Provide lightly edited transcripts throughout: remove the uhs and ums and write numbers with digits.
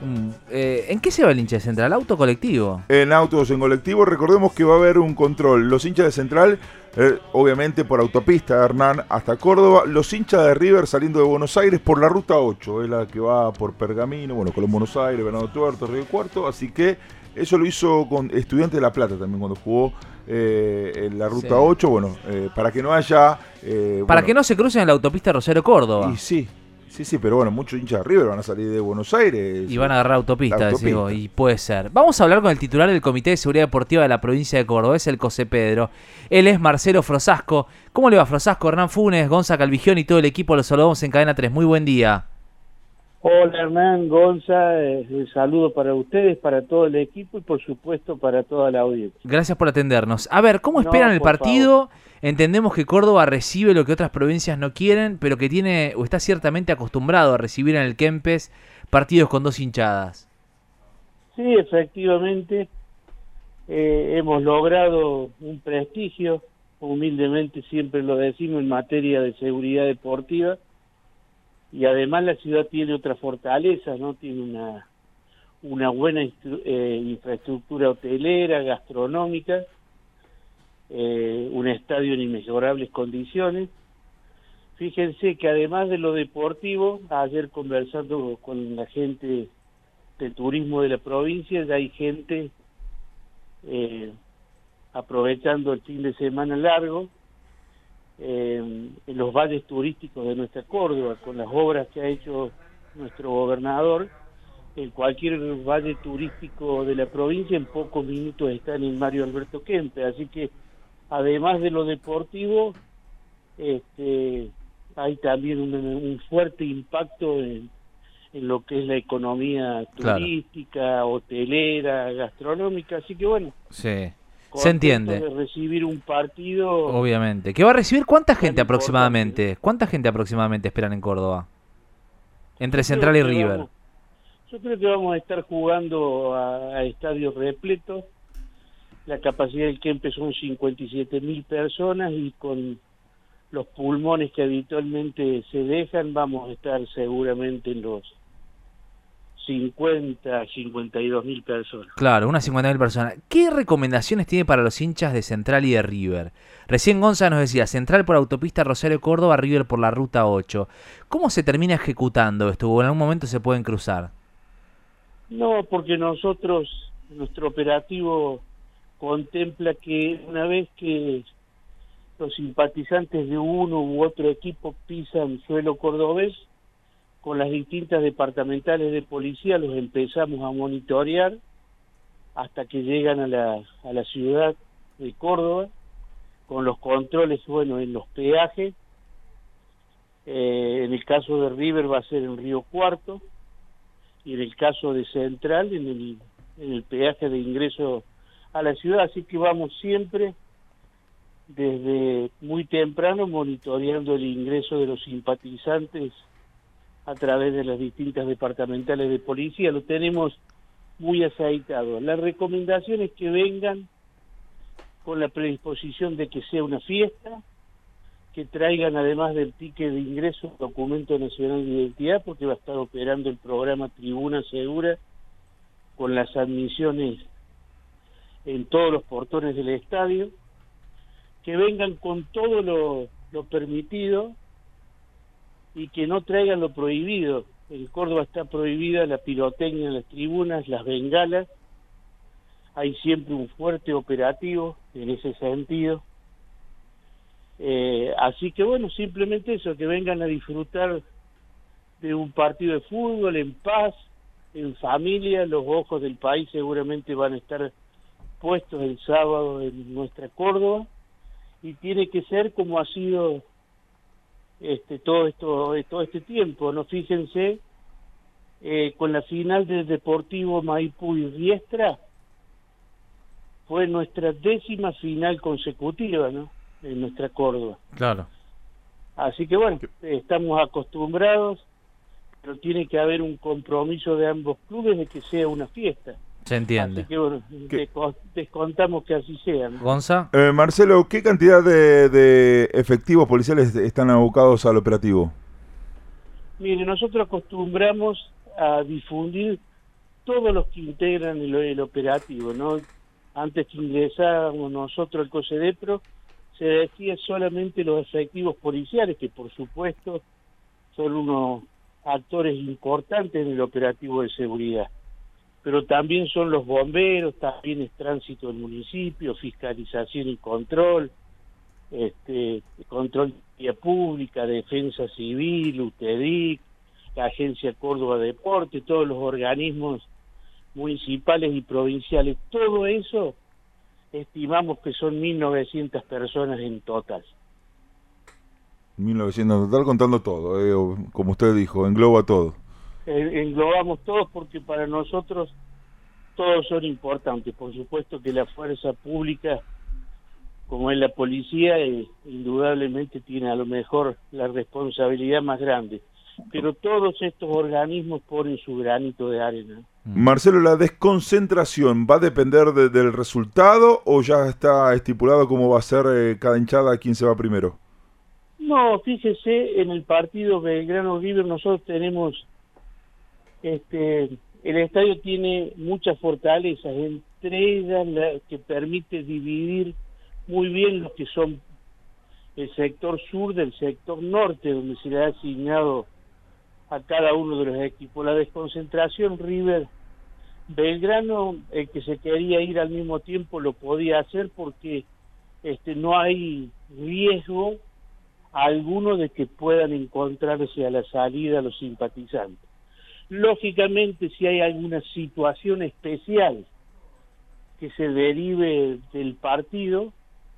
¿En qué se va el hincha de Central? ¿Auto o colectivo? En autos, en colectivo. Recordemos que va a haber un control. Los hinchas de Central, obviamente por autopista, Hernán, hasta Córdoba. Los hinchas de River saliendo de Buenos Aires por la ruta 8, es la que va por Pergamino, bueno, Colón, Buenos Aires, Venado Tuerto, Río Cuarto. Así que eso lo hizo con Estudiantes de La Plata también cuando jugó en la ruta 8. Bueno, para que no haya... para que no se crucen en la autopista Rosario Córdoba. Y sí, pero bueno, muchos hinchas de River van a salir de Buenos Aires. Y van a agarrar autopista, decimos, y puede ser. Vamos a hablar con el titular del Comité de Seguridad Deportiva de la provincia de Córdoba, es el José Pedro. Él es Marcelo Frosasco. ¿Cómo le va, Frosasco? Hernán Funes, Gonza Calvigión y todo el equipo, los saludamos en Cadena 3. Muy buen día. Hola Hernán, Gonza, un saludo para ustedes, para todo el equipo y por supuesto para toda la audiencia. Gracias por atendernos. A ver, ¿cómo esperan el partido? Favor. Entendemos que Córdoba recibe lo que otras provincias no quieren, pero que tiene o está ciertamente acostumbrado a recibir en el Kempes partidos con dos hinchadas. Sí, efectivamente, hemos logrado un prestigio, humildemente siempre lo decimos, en materia de seguridad deportiva. Y además la ciudad tiene otra fortaleza, ¿no? Tiene una buena infraestructura hotelera, gastronómica, un estadio en inmejorables condiciones. Fíjense que además de lo deportivo, ayer conversando con la gente de turismo de la provincia, ya hay gente aprovechando el fin de semana largo, en los valles turísticos de nuestra Córdoba, con las obras que ha hecho nuestro gobernador. En cualquier valle turístico de la provincia, en pocos minutos está en el Mario Alberto Kempes, así que además de lo deportivo, hay también un fuerte impacto en lo que es la economía turística, hotelera, gastronómica, así que bueno. Sí. Se entiende. De recibir un partido. Obviamente. ¿Qué va a recibir cuánta gente aproximadamente? Importante. ¿Cuánta gente aproximadamente esperan en Córdoba? Entre Central y River. Yo creo que vamos a estar jugando a estadios repletos. La capacidad del Kempes son 57.000 personas y con los pulmones que habitualmente se dejan vamos a estar seguramente en los 52.000 personas. Claro, unas 50.000 personas. ¿Qué recomendaciones tiene para los hinchas de Central y de River? Recién Gonza nos decía, Central por autopista Rosario Córdoba, River por la ruta 8. ¿Cómo se termina ejecutando esto? ¿O en algún momento se pueden cruzar? No, porque nuestro operativo contempla que una vez que los simpatizantes de uno u otro equipo pisan suelo cordobés, con las distintas departamentales de policía los empezamos a monitorear hasta que llegan a la ciudad de Córdoba, con los controles, bueno, en los peajes. En el caso de River va a ser en Río Cuarto, y en el caso de Central en el peaje de ingreso a la ciudad, así que vamos siempre desde muy temprano monitoreando el ingreso de los simpatizantes a través de las distintas departamentales de policía. Lo tenemos muy aceitado. La recomendación es que vengan con la predisposición de que sea una fiesta, que traigan además del ticket de ingreso documento nacional de identidad, porque va a estar operando el programa Tribuna Segura con las admisiones en todos los portones del estadio, que vengan con todo lo permitido y que no traigan lo prohibido. En Córdoba está prohibida la pirotecnia en las tribunas, las bengalas, hay siempre un fuerte operativo en ese sentido. Así que bueno, simplemente eso, que vengan a disfrutar de un partido de fútbol en paz, en familia. Los ojos del país seguramente van a estar puestos el sábado en nuestra Córdoba, y tiene que ser como ha sido todo este tiempo, ¿no? Fíjense, con la final del Deportivo Maipú y Riestra, fue nuestra 10ª final consecutiva, ¿no?, en nuestra Córdoba. Claro. Así que bueno, estamos acostumbrados, pero tiene que haber un compromiso de ambos clubes de que sea una fiesta. Se entiende. Así que bueno, descontamos que así sea, ¿no? Gonza. Marcelo, ¿qué cantidad de efectivos policiales están abocados al operativo? Mire, nosotros acostumbramos a difundir todos los que integran el operativo, ¿no? Antes que ingresábamos nosotros al COSEDEPRO, se decía solamente los efectivos policiales, que por supuesto son unos actores importantes en el operativo de seguridad, pero también son los bomberos, también es tránsito del municipio, fiscalización y control, control de vía pública, defensa civil, UTEDIC, la Agencia Córdoba Deporte, todos los organismos municipales y provinciales. Todo eso estimamos que son 1.900 personas en total. 1900 en total, contando todo, como usted dijo, engloba todo. Englobamos todos porque para nosotros todos son importantes. Por supuesto que la fuerza pública, como es la policía, indudablemente tiene a lo mejor la responsabilidad más grande. Pero todos estos organismos ponen su granito de arena. Marcelo, ¿la desconcentración va a depender del resultado o ya está estipulado cómo va a ser cada hinchada, quién se va primero? No, fíjese, en el partido Belgrano-River nosotros tenemos, el estadio tiene muchas fortalezas, entre ellas la que permite dividir muy bien lo que son el sector sur del sector norte, donde se le ha asignado a cada uno de los equipos. La desconcentración River-Belgrano, el que se quería ir al mismo tiempo lo podía hacer porque no hay riesgo alguno de que puedan encontrarse a la salida los simpatizantes. Lógicamente, si hay alguna situación especial que se derive del partido,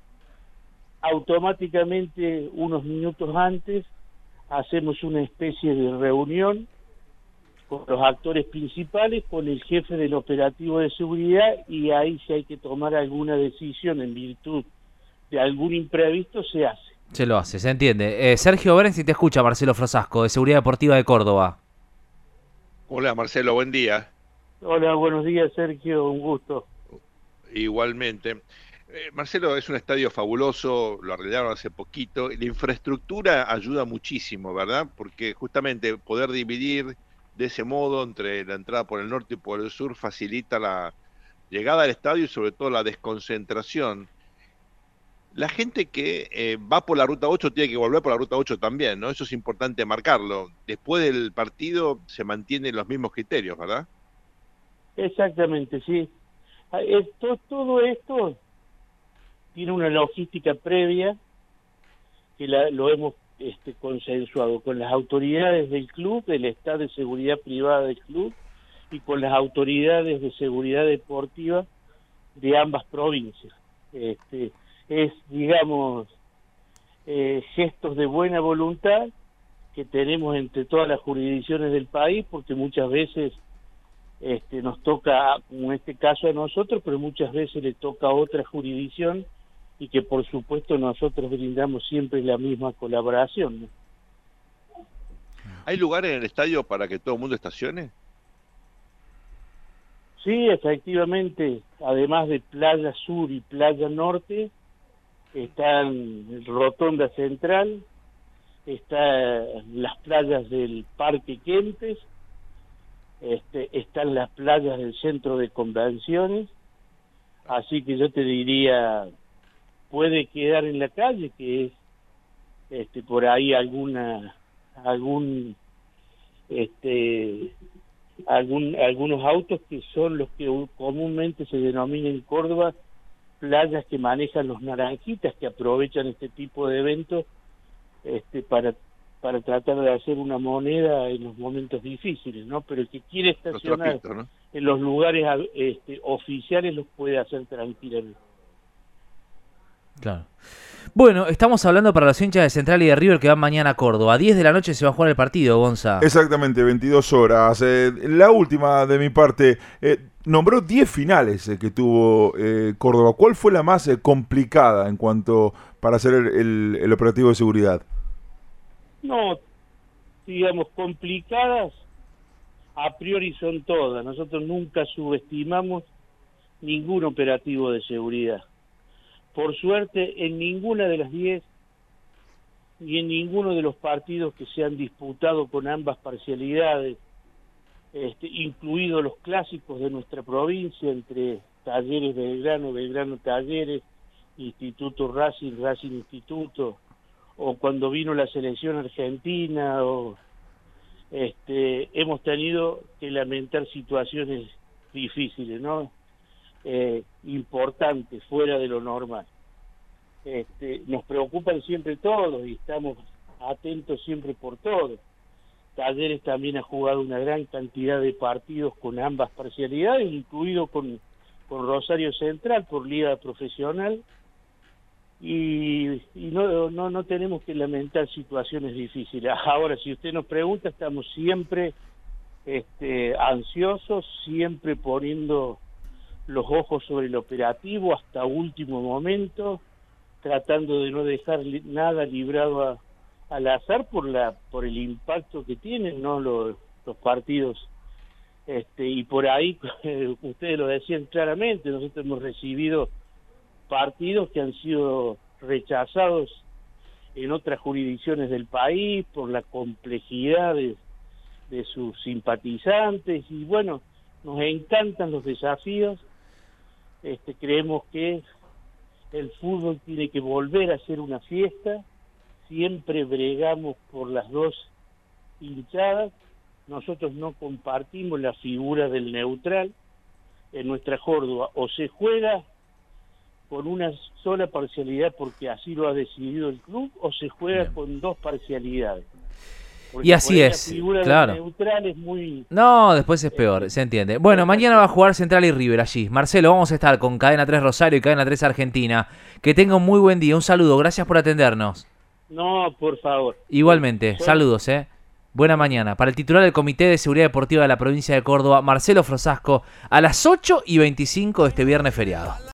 automáticamente unos minutos antes hacemos una especie de reunión con los actores principales, con el jefe del operativo de seguridad, y ahí si hay que tomar alguna decisión en virtud de algún imprevisto, se hace. Se lo hace, se entiende. Sergio Berenzi te escucha, Marcelo Frosasco, de Seguridad Deportiva de Córdoba. Hola Marcelo, buen día. Hola, buenos días Sergio, un gusto. Igualmente. Marcelo, es un estadio fabuloso, lo arreglaron hace poquito, y la infraestructura ayuda muchísimo, ¿verdad? Porque justamente poder dividir de ese modo entre la entrada por el norte y por el sur facilita la llegada al estadio y sobre todo la desconcentración. La gente que va por la Ruta 8 tiene que volver por la Ruta 8 también, ¿no? Eso es importante marcarlo. Después del partido se mantienen los mismos criterios, ¿verdad? Exactamente, sí. Todo esto tiene una logística previa que lo hemos consensuado con las autoridades del club, del estado de seguridad privada del club, y con las autoridades de seguridad deportiva de ambas provincias. Es, digamos, gestos de buena voluntad que tenemos entre todas las jurisdicciones del país, porque muchas veces nos toca, como en este caso a nosotros, pero muchas veces le toca a otra jurisdicción, y que por supuesto nosotros brindamos siempre la misma colaboración, ¿no? ¿Hay lugares en el estadio para que todo el mundo estacione? Sí, efectivamente, además de Playa Sur y Playa Norte, están Rotonda Central, están las playas del Parque Kempes, están las playas del Centro de Convenciones, así que yo te diría, puede quedar en la calle, que es por ahí algunos autos que son los que comúnmente se denominan en Córdoba playas que manejan los naranjitas, que aprovechan este tipo de eventos para tratar de hacer una moneda en los momentos difíciles, ¿no? Pero el que quiere estacionar ¿no? en los lugares oficiales los puede hacer tranquilamente. Claro. Bueno, estamos hablando para los hinchas de Central y de River que van mañana a Córdoba. A 10 de la noche se va a jugar el partido, Gonza. Exactamente, 22 horas. La última de mi parte, nombró 10 finales que tuvo Córdoba. ¿Cuál fue la más complicada en cuanto para hacer el operativo de seguridad? No, digamos, complicadas a priori son todas. Nosotros nunca subestimamos ningún operativo de seguridad. Por suerte, en ninguna de las 10 y en ninguno de los partidos que se han disputado con ambas parcialidades, incluidos los clásicos de nuestra provincia entre Talleres Belgrano, Belgrano Talleres, Instituto Racing, Racing Instituto, o cuando vino la selección argentina, o hemos tenido que lamentar situaciones difíciles, ¿no? Importantes, fuera de lo normal. Nos preocupan siempre todos y estamos atentos siempre por todo. Talleres también ha jugado una gran cantidad de partidos con ambas parcialidades, incluido con Rosario Central por liga profesional, y no tenemos que lamentar situaciones difíciles. Ahora, si usted nos pregunta, estamos siempre ansiosos, siempre poniendo los ojos sobre el operativo hasta último momento, tratando de no dejar nada librado al azar por el impacto que tienen, ¿no? los partidos. Y por ahí, ustedes lo decían claramente, nosotros hemos recibido partidos que han sido rechazados en otras jurisdicciones del país por la complejidad de sus simpatizantes, y bueno, nos encantan los desafíos. Creemos que el fútbol tiene que volver a ser una fiesta, siempre bregamos por las dos hinchadas. Nosotros no compartimos la figura del neutral. En nuestra Córdoba o se juega con una sola parcialidad porque así lo ha decidido el club, o se juega con dos parcialidades. Porque y así es, la figura claro. del neutral es muy... No, después es peor, se entiende. Bueno, mañana va a jugar Central y River allí. Marcelo, vamos a estar con Cadena 3 Rosario y Cadena 3 Argentina. Que tenga un muy buen día, un saludo, gracias por atendernos. No, por favor. Igualmente, saludos, Buena mañana. Para el titular del Comité de Seguridad Deportiva de la provincia de Córdoba, Marcelo Frosasco, a las 8:25 de este viernes feriado.